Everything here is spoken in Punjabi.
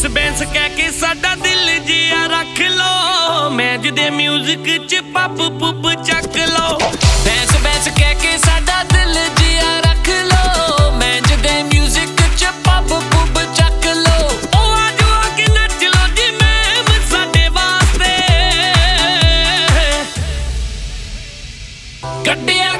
ਬੈਂਸ ਬੈਂਸ ਕਹਿ ਕੇ ਸਾਡਾ ਦਿਲ ਜਿਆ ਰੱਖ ਲੋ, ਮੈਚ ਦੇ ਮਿਊਜ਼ਿਕ ਚ ਪੱਪ ਪੁੱਪ ਚੱਕ ਲੋ। ਬੈਂਸ ਬੈਂਸ ਕਹਿ ਕੇ ਸਾਡਾ ਦਿਲ ਜਿਆ ਰੱਖ ਲੋ, ਮੈਚ ਦੇ ਮਿਊਜ਼ਿਕ ਚ ਪੱਪ ਪੁੱਪ ਚੱਕ ਲੋ। ਉਹ ਆਜੋ ਆ ਕੇ ਨੱਚ ਲੋ ਜੀ ਮੈਮ ਸਾਡੇ ਵਾਸਤੇ, ਕੱਢਿਆ